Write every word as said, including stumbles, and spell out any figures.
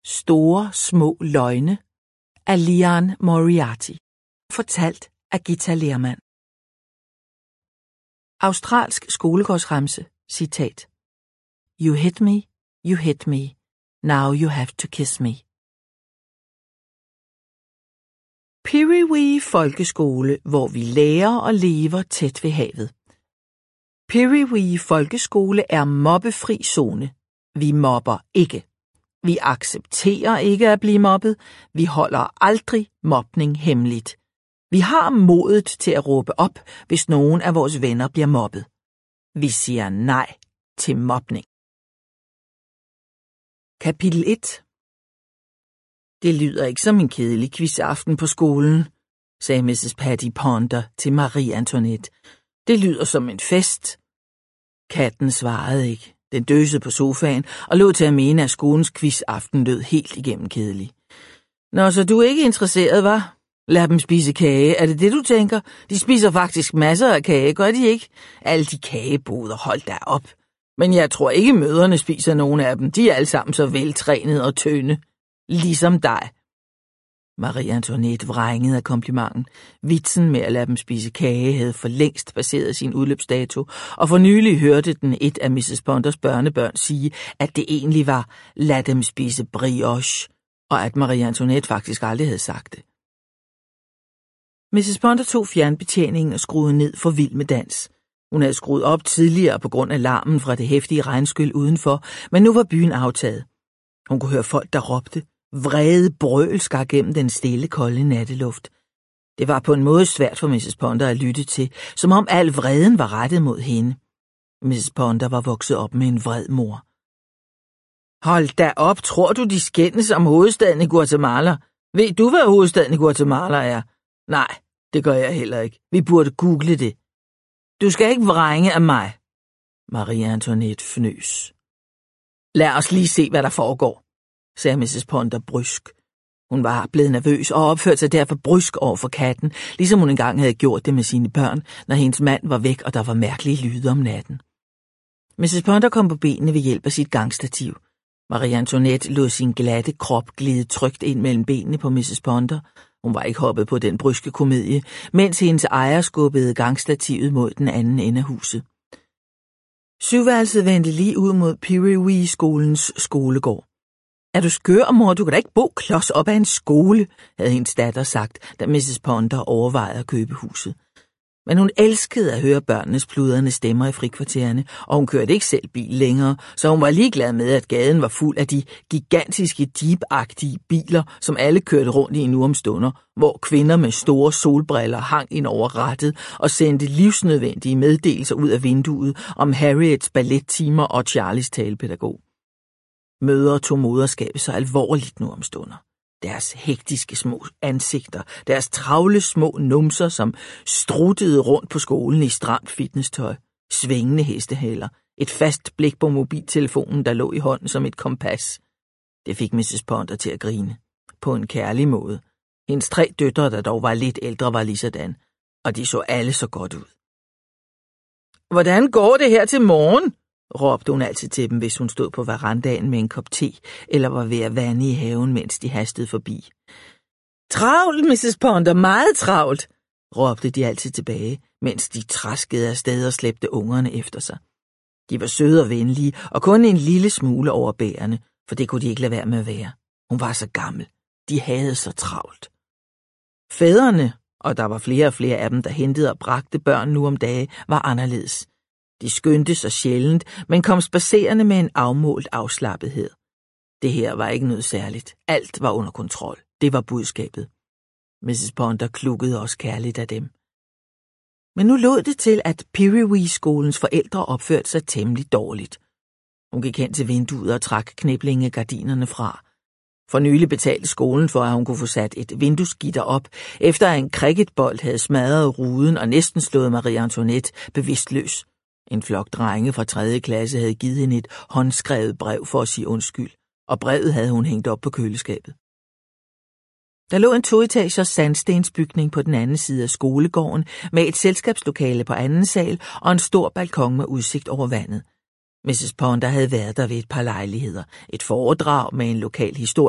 Store små løgne af Liane Moriarty. Fortalt af Githa Lehrmann. Australsk skolegårdsremse. Citat. You hit me, you hit me. Now you have to kiss me. Pirriwee Folkeskole, hvor vi lærer og lever tæt ved havet. Pirriwee Folkeskole er mobbefri zone. Vi mobber ikke. Vi accepterer ikke at blive mobbet. Vi holder aldrig mobning hemmeligt. Vi har modet til at råbe op, hvis nogen af vores venner bliver mobbet. Vi siger nej til mobning. Kapitel et. Det lyder ikke som en kedelig quizaften på skolen, sagde missus Patty Ponder til Marie Antoinette. Det lyder som en fest. Katten svarede ikke. Den døsede på sofaen og lå til at mene, at skolens quizaften lød helt igennem kedelig. Nå, så du er ikke interesseret, hva'? Lad dem spise kage. Er det det, du tænker? De spiser faktisk masser af kage, gør de ikke? Alle de kageboder, hold da op. Men jeg tror ikke, mødrene spiser nogen af dem. De er alle sammen så veltrænede og tynde. Ligesom dig. Marie Antoinette vrængede af komplimenten. Vitsen med at lade dem spise kage havde for længst passeret sin udløbsdato, og for nylig hørte den et af missus Ponders børnebørn sige, at det egentlig var lad dem spise brioche, og at Marie Antoinette faktisk aldrig havde sagt det. missus Ponder tog fjernbetjeningen og skruede ned for Vild med dans. Hun havde skruet op tidligere på grund af larmen fra det heftige regnskyl udenfor, men nu var byen aftaget. Hun kunne høre folk, der råbte. Vrede brøl skar gennem den stille, kolde natteluft. Det var på en måde svært for missus Ponder at lytte til, som om al vreden var rettet mod hende. missus Ponder var vokset op med en vred mor. Hold da op, tror du, de skændes om hovedstaden i Guatemala? Ved du, hvad hovedstaden i Guatemala er? Nej, det gør jeg heller ikke. Vi burde google det. Du skal ikke vrænge af mig. Marie Antoinette fnøs. Lad os lige se, hvad der foregår, sagde missus Ponder brysk. Hun var blevet nervøs og opførte sig derfor brysk over for katten, ligesom hun engang havde gjort det med sine børn, når hendes mand var væk, og der var mærkelige lyde om natten. missus Ponder kom på benene ved hjælp af sit gangstativ. Marie Antoinette lod sin glatte krop glide trygt ind mellem benene på missus Ponder. Hun var ikke hoppet på den bryske komedie, mens hendes ejer skubbede gangstativet mod den anden ende af huset. Syvværelset vendte lige ud mod Pirriwee-skolens skolegård. Er du skør, mor? Du kan da ikke bo klods op af en skole, havde hendes datter sagt, da missus Ponder overvejede at købe huset. Men hun elskede at høre børnenes pludrende stemmer i frikvartererne, og hun kørte ikke selv bil længere, så hun var ligeglad med, at gaden var fuld af de gigantiske jeep-agtige biler, som alle kørte rundt i nu om stunder, hvor kvinder med store solbriller hang ind over rattet og sendte livsnødvendige meddelelser ud af vinduet om Harriets ballettimer og Charlies talepædagog. Mødre tog moderskabet så alvorligt nu om stunder. Deres hektiske små ansigter, deres travle små numser, som struttede rundt på skolen i stramt fitnesstøj, svingende hestehaler, et fast blik på mobiltelefonen, der lå i hånden som et kompas. Det fik missus Ponder til at grine. På en kærlig måde. Hendes tre døtre, der dog var lidt ældre, var ligesådan, og de så alle så godt ud. Hvordan går det her til morgen? Råbte hun altid til dem, hvis hun stod på verandaen med en kop te, eller var ved at vande i haven, mens de hastede forbi. Travlt, missus Ponder, meget travlt, råbte de altid tilbage, mens de traskede afsted og slæbte ungerne efter sig. De var søde og venlige, og kun en lille smule overbærende, for det kunne de ikke lade være med at være. Hun var så gammel. De havde så travlt. Fædrene, og der var flere og flere af dem, der hentede og bragte børn nu om dage, var anderledes. De skyndte sig sjældent, men kom spadserende med en afmålt afslappethed. Det her var ikke noget særligt. Alt var under kontrol. Det var budskabet. missus Ponder klukkede også kærligt af dem. Men nu lod det til, at Pirriwee-skolens forældre opførte sig temmelig dårligt. Hun gik hen til vinduet og trak kniplingegardinerne fra. For nylig betalte skolen for, at hun kunne få sat et vinduesgitter op, efter at en cricketbold havde smadret ruden og næsten slået Marie Antoinette bevidstløs. En flok drenge fra tredje klasse havde givet hende et håndskrevet brev for at sige undskyld, og brevet havde hun hængt op på køleskabet. Der lå en toetagers sandstensbygning på den anden side af skolegården med et selskabslokale på anden sal og en stor balkon med udsigt over vandet. missus Ponder havde været der ved et par lejligheder, et foredrag med en lokal historie